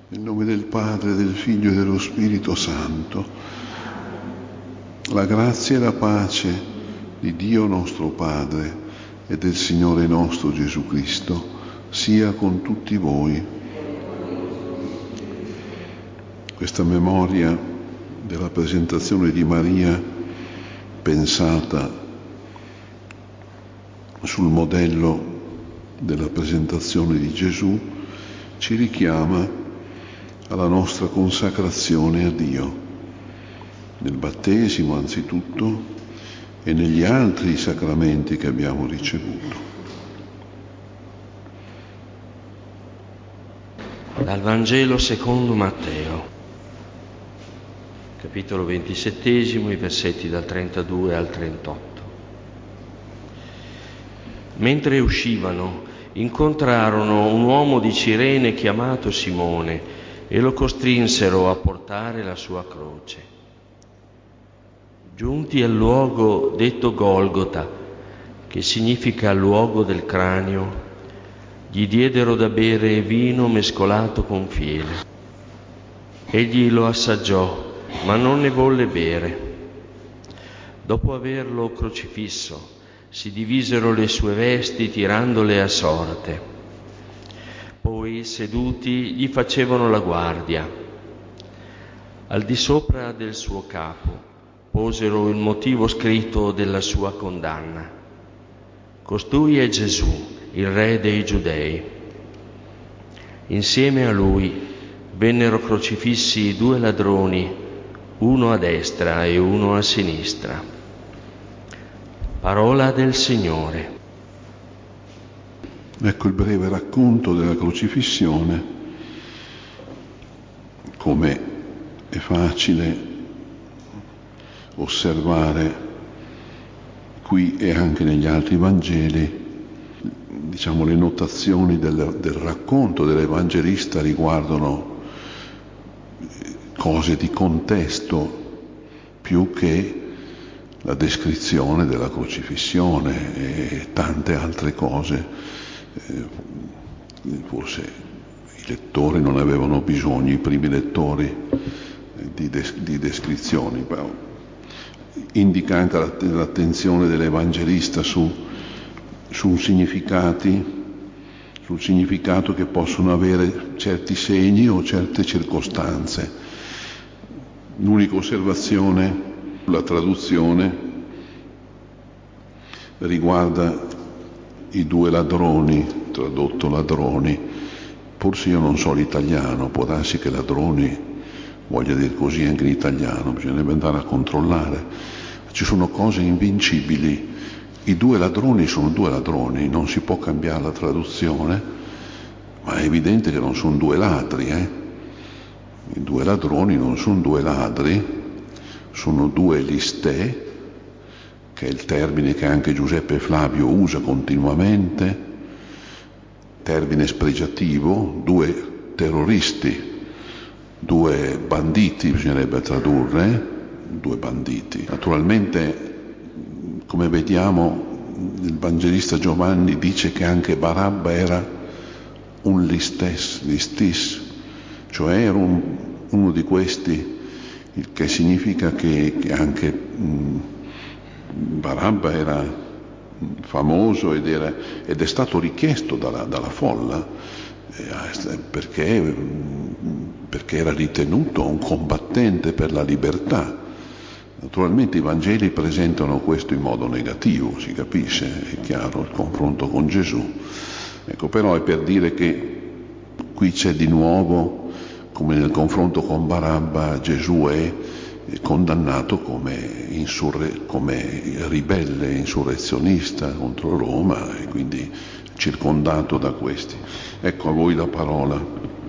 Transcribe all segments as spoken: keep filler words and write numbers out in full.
Nel nome del Padre, del Figlio e dello Spirito Santo, la grazia e la pace di Dio nostro Padre e del Signore nostro Gesù Cristo sia con tutti voi. Questa memoria della presentazione di Maria, pensata sul modello della presentazione di Gesù, ci richiama alla nostra consacrazione a Dio, nel battesimo anzitutto e negli altri sacramenti che abbiamo ricevuto. Dal Vangelo secondo Matteo, capitolo ventisettesimo, i versetti dal trentadue al trentotto. Mentre uscivano, incontrarono un uomo di Cirene chiamato Simone e lo costrinsero a portare la sua croce. Giunti al luogo detto Golgota, che significa luogo del cranio, gli diedero da bere vino mescolato con fiele. Egli lo assaggiò, ma non ne volle bere. Dopo averlo crocifisso, si divisero le sue vesti tirandole a sorte. Poi, seduti, gli facevano la guardia. Al di sopra del suo capo posero il motivo scritto della sua condanna: Costui è Gesù, il Re dei Giudei. Insieme a lui vennero crocifissi due ladroni, uno a destra e uno a sinistra. Parola del Signore. Ecco il breve racconto della crocifissione. Come è facile osservare qui e anche negli altri Vangeli, diciamo, le notazioni del, del racconto dell'Evangelista riguardano cose di contesto più che la descrizione della crocifissione e tante altre cose. Forse i lettori non avevano bisogno, i primi lettori, di, des- di descrizioni, però indica anche l'attenzione dell'Evangelista su, su significati, sul significato che possono avere certi segni o certe circostanze. L'unica osservazione, la traduzione riguarda i due ladroni, tradotto ladroni. Forse io non so l'italiano, può darsi che ladroni voglia dire così anche in italiano, bisognerebbe andare a controllare. Ci sono cose invincibili. I due ladroni sono due ladroni, non si può cambiare la traduzione, ma è evidente che non sono due ladri, eh? I due ladroni non sono due ladri, sono due listè, che è il termine che anche Giuseppe Flavio usa continuamente, termine spregiativo, due terroristi, due banditi bisognerebbe tradurre, due banditi. Naturalmente, come vediamo, il Vangelista Giovanni dice che anche Barabba era un listes, listis, cioè era un, uno di questi, il che significa che, che anche mh, Barabba era famoso ed, era, ed è stato richiesto dalla, dalla folla eh, perché, perché era ritenuto un combattente per la libertà. Naturalmente i Vangeli presentano questo in modo negativo, si capisce, è chiaro, il confronto con Gesù. Ecco, però è per dire che qui c'è di nuovo, come nel confronto con Barabba, Gesù è condannato come, insurre, come ribelle, insurrezionista contro Roma e quindi circondato da questi. Ecco, a voi la parola.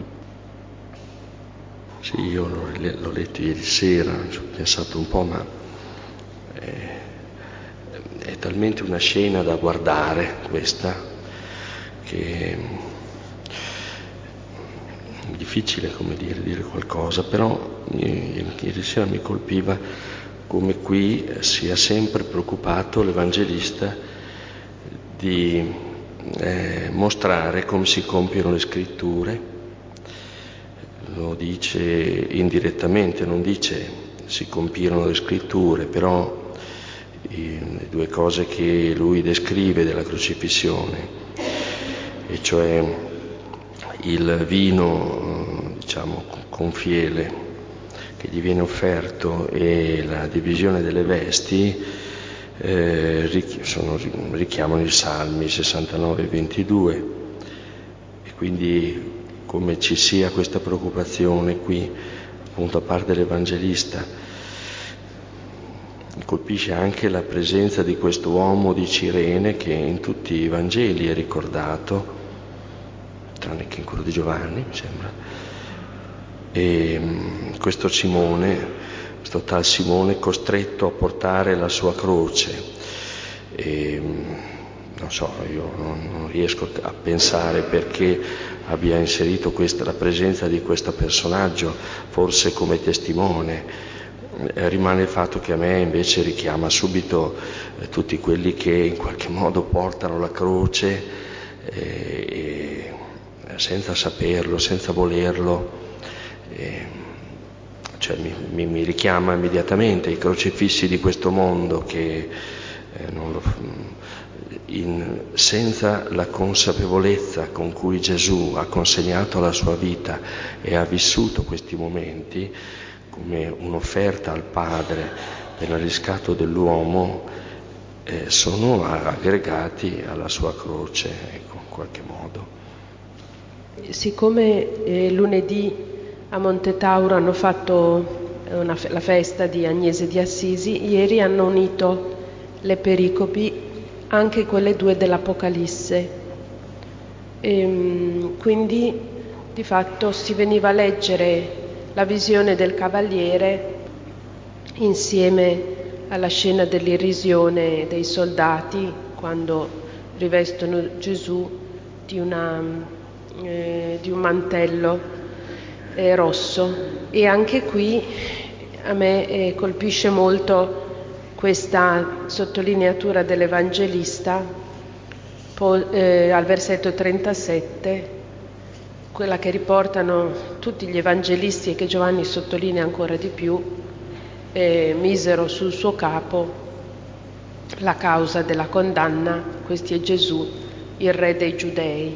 Sì, io l'ho, l'ho letto ieri sera, ci ho pensato un po', ma è, è talmente una scena da guardare questa, che è difficile, come dire, dire qualcosa, però ieri sera mi colpiva come qui sia sempre preoccupato l'Evangelista di eh, mostrare come si compiono le scritture, lo dice indirettamente, non dice si compirono le scritture, però i, le due cose che lui descrive della crocifissione, e cioè il vino, diciamo, con fiele che gli viene offerto e la divisione delle vesti, eh, sono, richiamano i Salmi sessantanove e ventidue, e quindi come ci sia questa preoccupazione qui, appunto, a parte l'Evangelista, colpisce anche la presenza di questo uomo di Cirene che in tutti i Vangeli è ricordato, tranne che in quello di Giovanni, mi sembra. E questo Simone, questo tal Simone, costretto a portare la sua croce. E, non so, io non, non riesco a pensare perché abbia inserito questa, la presenza di questo personaggio, forse come testimone. Eh, rimane il fatto che a me invece richiama subito eh, tutti quelli che in qualche modo portano la croce eh, e, senza saperlo, senza volerlo, eh, cioè mi, mi, mi richiama immediatamente i crocifissi di questo mondo che eh, non lo, in, senza la consapevolezza con cui Gesù ha consegnato la sua vita e ha vissuto questi momenti come un'offerta al Padre per il riscatto dell'uomo, eh, sono aggregati alla sua croce, ecco, in qualche modo. Siccome eh, lunedì a Monte Tauro hanno fatto una, la festa di Agnese di Assisi, ieri hanno unito le pericopi, anche quelle due dell'Apocalisse. E, quindi di fatto si veniva a leggere la visione del Cavaliere insieme alla scena dell'irrisione dei soldati quando rivestono Gesù di, una, eh, di un mantello eh, rosso. E anche qui a me eh, colpisce molto questa sottolineatura dell'Evangelista po- eh, al versetto trentasette, quella che riportano tutti gli evangelisti e che Giovanni sottolinea ancora di più, eh, misero sul suo capo la causa della condanna, questo è Gesù, il re dei Giudei.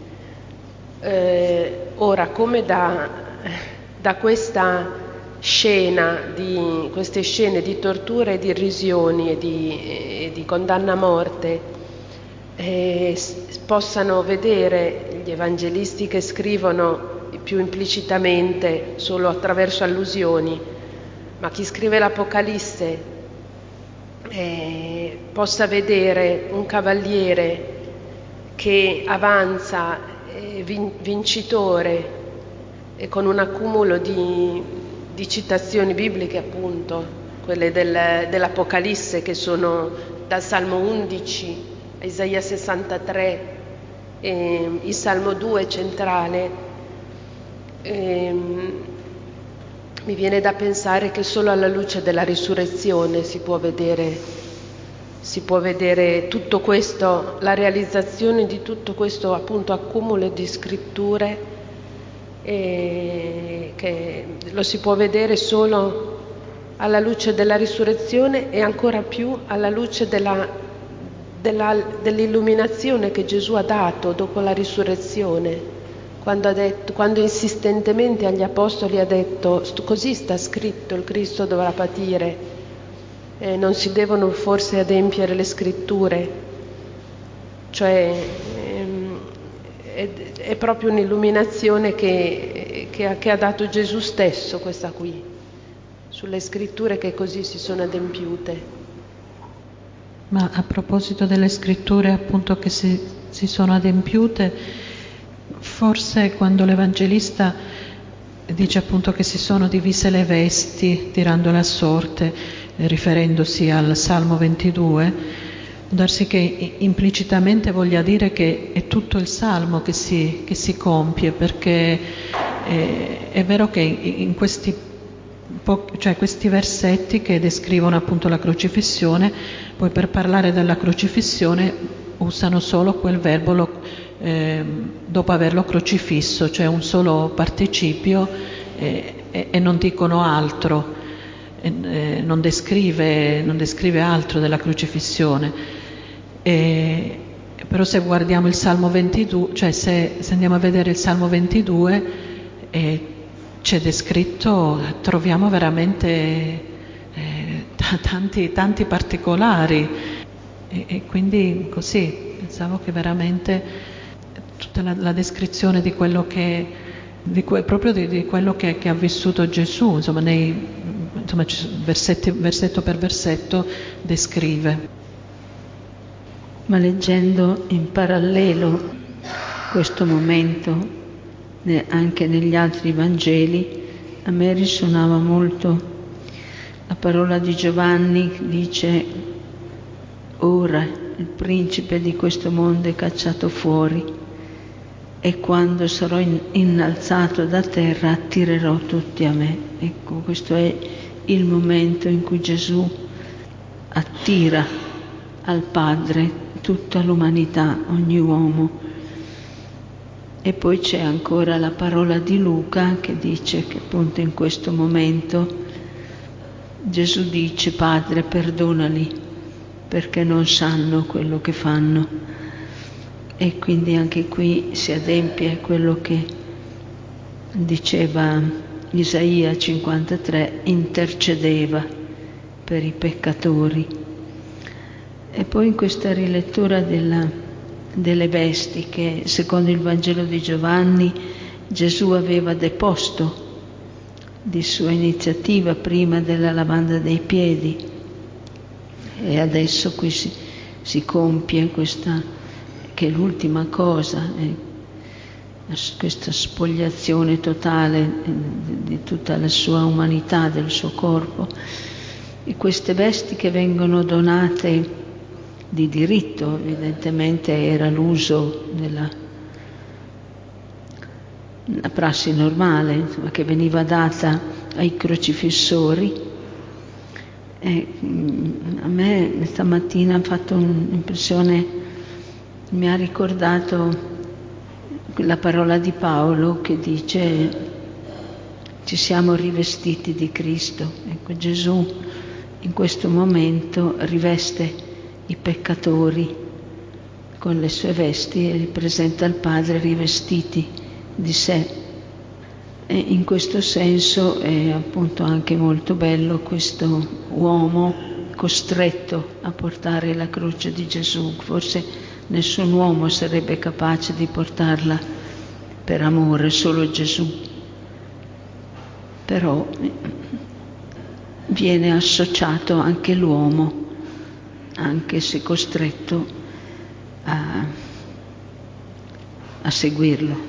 Eh, ora, come da, da questa scena, di, queste scene di tortura e di irrisioni e di, e di condanna a morte, Eh, possano vedere gli evangelisti che scrivono più implicitamente solo attraverso allusioni, ma chi scrive l'Apocalisse eh, possa vedere un cavaliere che avanza eh, vin- vincitore e con un accumulo di, di citazioni bibliche, appunto quelle del, dell'Apocalisse, che sono dal Salmo undici Isaia sessantatré, eh, il Salmo due centrale. Eh, mi viene da pensare che solo alla luce della risurrezione si può vedere, si può vedere tutto questo, la realizzazione di tutto questo appunto accumulo di scritture, eh, che lo si può vedere solo alla luce della risurrezione e ancora più alla luce della Della, dell'illuminazione che Gesù ha dato dopo la risurrezione, quando, ha detto, quando insistentemente agli apostoli ha detto: così sta scritto, il Cristo dovrà patire, eh, non si devono forse adempiere le scritture. Cioè ehm, è, è proprio un'illuminazione che, che, che ha dato Gesù stesso, questa qui, sulle scritture che così si sono adempiute. Ma a proposito delle scritture appunto che si, si sono adempiute, forse quando l'Evangelista dice appunto che si sono divise le vesti tirandole a sorte, eh, riferendosi al Salmo ventidue, può darsi che implicitamente voglia dire che è tutto il Salmo che si, che si compie, perché eh, è vero che in questi cioè questi versetti che descrivono appunto la crocifissione, poi per parlare della crocifissione usano solo quel verbo lo, eh, dopo averlo crocifisso, cioè un solo participio eh, e, e non dicono altro, e, eh, non, descrive, non descrive altro della crocifissione. E, però se guardiamo il Salmo ventidue, cioè se, se andiamo a vedere il Salmo ventidue, eh, c'è descritto, troviamo veramente eh, t- tanti, tanti particolari e, e quindi così pensavo che veramente tutta la, la descrizione di quello che di que, proprio di, di quello che, che ha vissuto Gesù, insomma, nei, insomma versetti, versetto per versetto descrive. Ma leggendo in parallelo questo momento anche negli altri Vangeli, a me risuonava molto la parola di Giovanni che dice: ora il principe di questo mondo è cacciato fuori e quando sarò in, innalzato da terra attirerò tutti a me. Ecco, questo è il momento in cui Gesù attira al Padre tutta l'umanità, ogni uomo. E poi c'è ancora la parola di Luca che dice che appunto in questo momento Gesù dice: Padre, perdonali perché non sanno quello che fanno. E quindi anche qui si adempie quello che diceva Isaia cinquantatré, intercedeva per i peccatori. E poi in questa rilettura della, delle vesti che secondo il Vangelo di Giovanni Gesù aveva deposto di sua iniziativa prima della lavanda dei piedi, e adesso qui si, si compie questa, che è l'ultima cosa, eh, questa spogliazione totale di, di tutta la sua umanità, del suo corpo, e queste vesti che vengono donate di diritto, evidentemente era l'uso della una prassi normale, insomma, che veniva data ai crocifissori. E, a me stamattina ha fatto un'impressione, mi ha ricordato la parola di Paolo che dice: ci siamo rivestiti di Cristo. Ecco, Gesù in questo momento riveste i peccatori con le sue vesti e li presenta al Padre rivestiti di sé. E in questo senso è appunto anche molto bello questo uomo costretto a portare la croce di Gesù. Forse nessun uomo sarebbe capace di portarla per amore, solo Gesù. Però viene associato anche l'uomo, anche se costretto a, a seguirlo.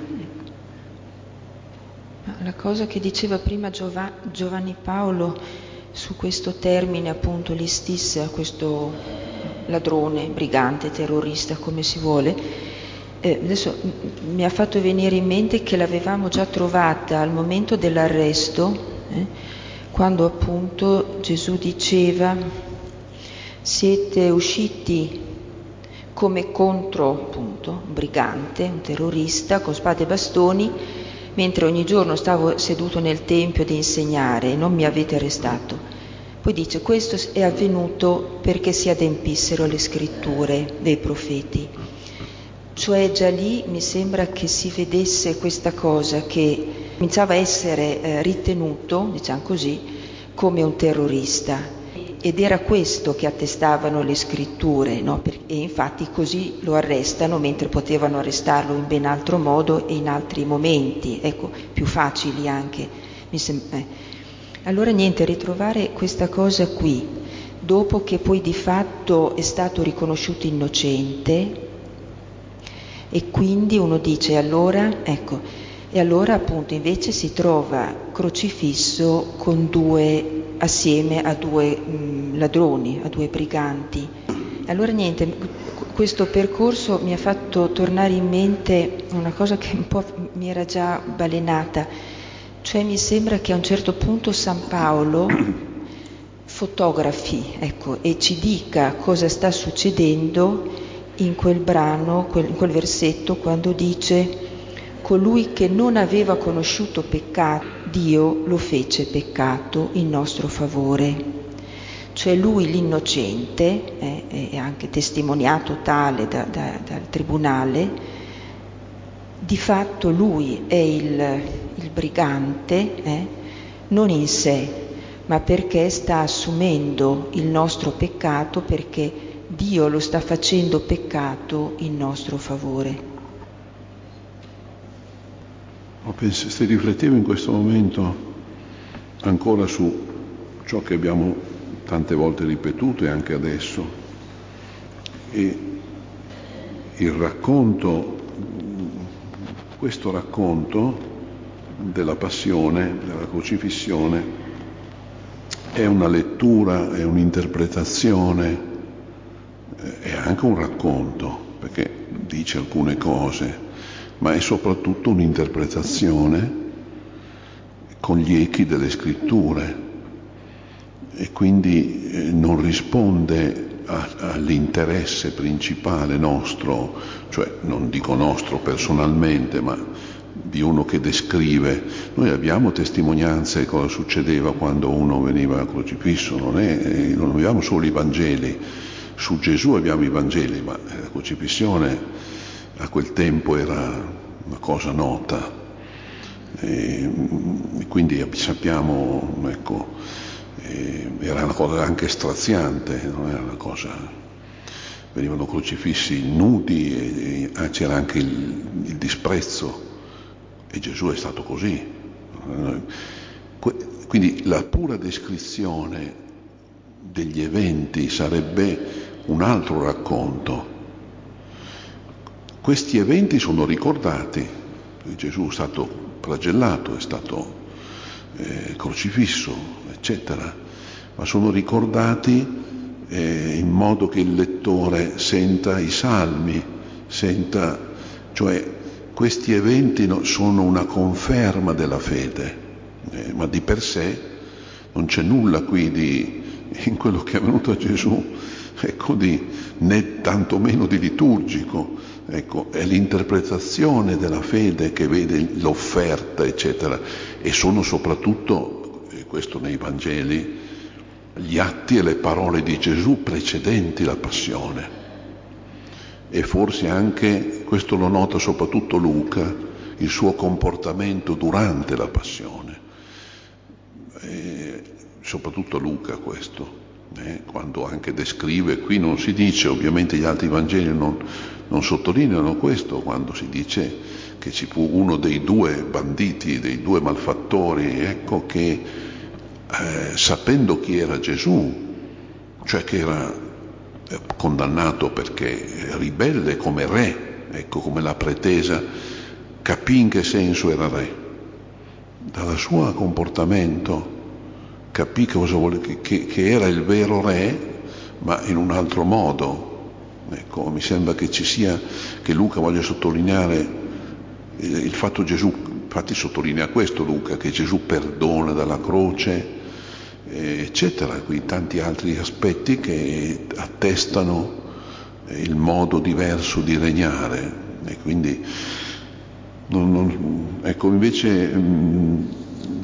La cosa che diceva prima Giova, Giovanni Paolo su questo termine, appunto, l'istis, a questo ladrone, brigante, terrorista, come si vuole, eh, adesso mi ha fatto venire in mente che l'avevamo già trovata al momento dell'arresto, eh, quando appunto Gesù diceva: siete usciti come contro appunto un brigante, un terrorista con spade e bastoni, mentre ogni giorno stavo seduto nel tempio ad insegnare e non mi avete arrestato. Poi dice: questo è avvenuto perché si adempissero le scritture dei profeti. Cioè già lì mi sembra che si vedesse questa cosa, che cominciava a essere eh, ritenuto, diciamo così, come un terrorista. Ed era questo che attestavano le scritture, no? E infatti così lo arrestano, mentre potevano arrestarlo in ben altro modo e in altri momenti, ecco, più facili anche. Mi sem- eh. Allora niente, ritrovare questa cosa qui, dopo che poi di fatto è stato riconosciuto innocente, e quindi uno dice allora, ecco, e allora appunto invece si trova crocifisso con due, assieme a due mh, ladroni, a due briganti. Allora niente, questo percorso mi ha fatto tornare in mente una cosa che un po' mi era già balenata, cioè mi sembra che a un certo punto San Paolo fotografi, ecco, e ci dica cosa sta succedendo in quel brano, in quel versetto, quando dice: colui che non aveva conosciuto peccato, Dio lo fece peccato in nostro favore. Cioè lui, l'innocente, eh, è anche testimoniato tale da, da, dal tribunale, di fatto lui è il, il brigante, eh, non in sé, ma perché sta assumendo il nostro peccato, perché Dio lo sta facendo peccato in nostro favore. Se riflettevo in questo momento ancora su ciò che abbiamo tante volte ripetuto e anche adesso, e il racconto, questo racconto della passione, della crocifissione, è una lettura, è un'interpretazione, è anche un racconto, perché dice alcune cose, ma è soprattutto un'interpretazione con gli echi delle scritture, e quindi eh, non risponde a, all'interesse principale nostro, cioè non dico nostro personalmente, ma di uno che descrive. Noi abbiamo testimonianze di cosa succedeva quando uno veniva crocifisso, non, è, non abbiamo solo i Vangeli, su Gesù abbiamo i Vangeli, ma la crocifissione a quel tempo era una cosa nota, e quindi sappiamo, ecco, era una cosa anche straziante, non era una cosa, venivano crocifissi nudi e, e c'era anche il, il disprezzo, e Gesù è stato così. Quindi la pura descrizione degli eventi sarebbe un altro racconto. Questi eventi sono ricordati, Gesù è stato flagellato, è stato eh, crocifisso, eccetera, ma sono ricordati eh, in modo che il lettore senta i salmi, senta, cioè questi eventi no, sono una conferma della fede, eh, ma di per sé non c'è nulla qui di, in quello che è avvenuto a Gesù, ecco, di, né tantomeno di liturgico. Ecco, è l'interpretazione della fede che vede l'offerta, eccetera, e sono soprattutto, e questo nei Vangeli, gli atti e le parole di Gesù precedenti la passione. E forse anche, questo lo nota soprattutto Luca, il suo comportamento durante la passione. E soprattutto Luca questo, eh, quando anche descrive, qui non si dice, ovviamente gli altri Vangeli non, non sottolineano questo, quando si dice che ci fu uno dei due banditi, dei due malfattori, ecco, che eh, sapendo chi era Gesù, cioè che era condannato perché ribelle come re, ecco, come la pretesa, capì in che senso era re. Dal suo comportamento capì cosa vuole, che, che era il vero re, ma in un altro modo. Ecco, mi sembra che ci sia, che Luca voglia sottolineare il, il fatto Gesù, infatti sottolinea questo Luca, che Gesù perdona dalla croce, eh, eccetera, qui tanti altri aspetti che attestano il modo diverso di regnare, e quindi non, non, ecco, invece mh,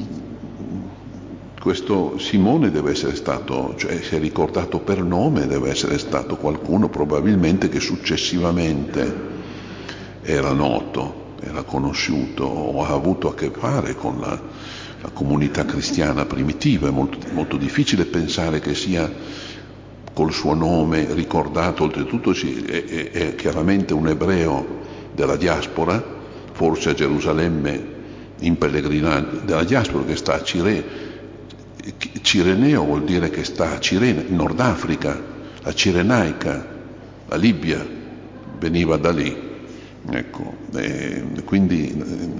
questo Simone deve essere stato, cioè si è ricordato per nome, deve essere stato qualcuno probabilmente che successivamente era noto, era conosciuto o ha avuto a che fare con la, la comunità cristiana primitiva. È molto, molto difficile pensare che sia col suo nome ricordato, oltretutto è, è, è chiaramente un ebreo della diaspora, forse a Gerusalemme in pellegrinaggio, della diaspora, che sta a Cirene. Cireneo vuol dire che sta a Cirene, in Nord Africa, la Cirenaica, la Libia veniva da lì, ecco, e quindi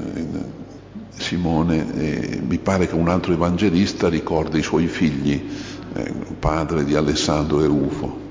Simone, eh, mi pare che un altro evangelista ricorda i suoi figli, eh, padre di Alessandro e Rufo.